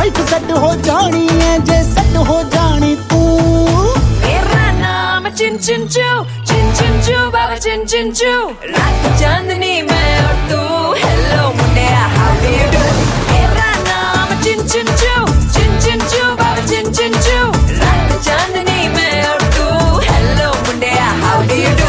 Life set हो जानी है जे सेट हो जानी तू। मेरा नाम चिन चिन चू बाबा चिन चिन चू। रात चांदनी मैं और तू, हेलो मुंडिया हाउ डू यू डू। मेरा नाम चिन चिन चू बाबा चिन चिन चू। रात चांदनी मैं और तू, हेलो मुंडिया हाउ डू यू डू।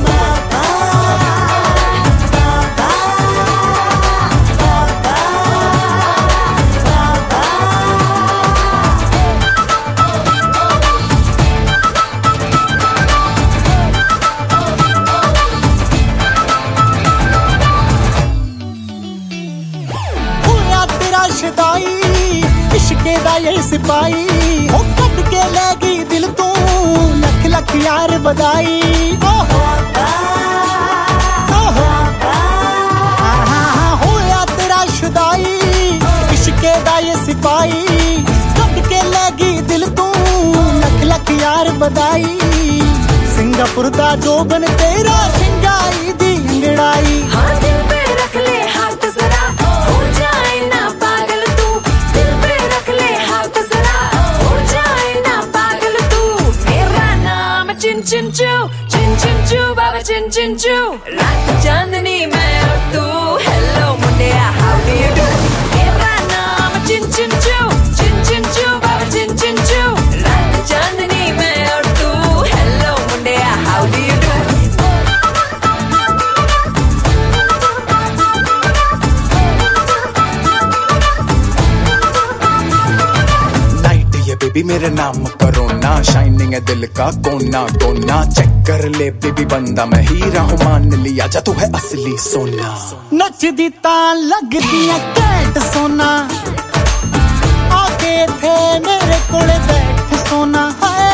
इश्के दा ये सिपाही हो कट के लेगी दिल तू, लख लख यार बधाई। होया तेरा शुदाई, इश्के दा ये सिपाही कट के लेगी दिल तू, लख लख यार बधाई। सिंगापुर दा जोबन तेरा शिंगाई दी अंगड़ाई। हाँ दिल पे रख ले हाथ जरा, हो जाए ना पागल तू। दिल पे रख ले हाथ जरा, हो जाए ना पागल तू। मेरा नाम चिन चिन चू बाबा चिन चिन चू। रात चांदनी मैं और तू, हेलो मुंडिया हाउ डू यू डू। मेरा नाम चिन चिन चू बाबा चिन चिन चू। रात चांदनी मैं और तू, हेलो मुंडिया how do you do. Baby मेरे नाम करो ना, शाइनिंग है दिल का कोना कोना। चेक कर ले बेबी बंदा मैं हीरा हूँ, मान लिया जा तू है असली सोना। नचदी तां लगदी है कैट सोना, आके थे मेरे कोले बैठ सोना।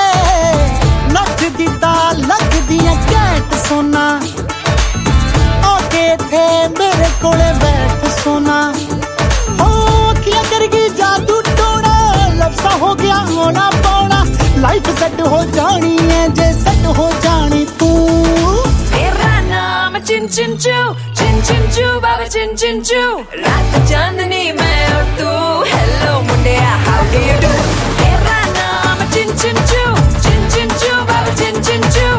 नचदी तां लगदी है कैट सोना, आके थे मेरे कोले बैठ सोना। हो क्या करगी जादू टोना, लफ्ज़ा हो गया होना पौना। लाइफ सेट हो जानी है जे सेट हो जानी तू। मेरा नाम चिन चिन चू बाबा चिन चिन चू। रात चांदनी मैं और तू, हेलो मुंडिया हाउ डू यू डू। मेरा नाम चिन चिन चू बाबा चिन चिन चू।